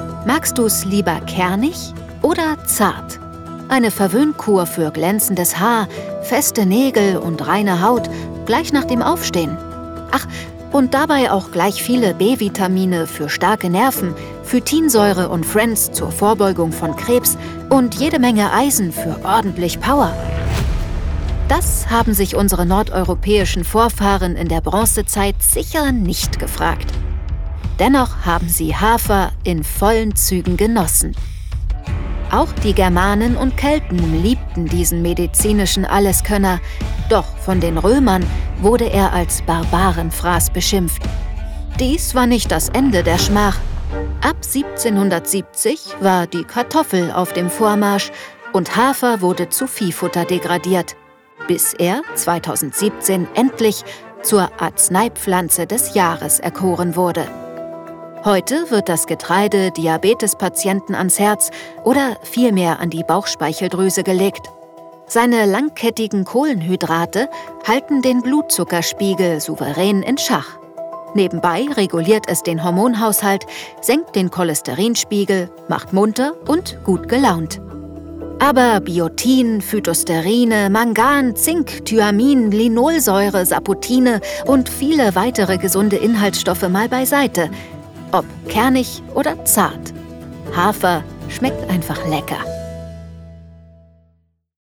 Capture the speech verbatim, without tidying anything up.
Magst du's lieber kernig oder zart? Eine Verwöhnkur für glänzendes Haar, feste Nägel und reine Haut gleich nach dem Aufstehen. Ach, und dabei auch gleich viele B-Vitamine für starke Nerven, Phytinsäure und Friends zur Vorbeugung von Krebs und jede Menge Eisen für ordentlich Power. Das haben sich unsere nordeuropäischen Vorfahren in der Bronzezeit sicher nicht gefragt. Dennoch haben sie Hafer in vollen Zügen genossen. Auch die Germanen und Kelten liebten diesen medizinischen Alleskönner, doch von den Römern wurde er als Barbarenfraß beschimpft. Dies war nicht das Ende der Schmach. Ab siebzehnhundertsiebzig war die Kartoffel auf dem Vormarsch und Hafer wurde zu Viehfutter degradiert, bis er zweitausendsiebzehn endlich zur Arzneipflanze des Jahres erkoren wurde. Heute wird das Getreide Diabetespatienten ans Herz oder vielmehr an die Bauchspeicheldrüse gelegt. Seine langkettigen Kohlenhydrate halten den Blutzuckerspiegel souverän in Schach. Nebenbei reguliert es den Hormonhaushalt, senkt den Cholesterinspiegel, macht munter und gut gelaunt. Aber Biotin, Phytosterine, Mangan, Zink, Thyamin, Linolsäure, Sapotine und viele weitere gesunde Inhaltsstoffe mal beiseite. Ob kernig oder zart. Hafer schmeckt einfach lecker.